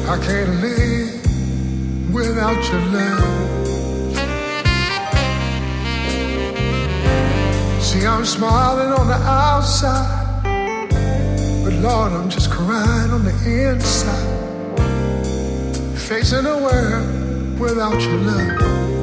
I can't live without your love. See, I'm smiling on the outside, but Lord, I'm just crying on the inside. Facing a world without your love.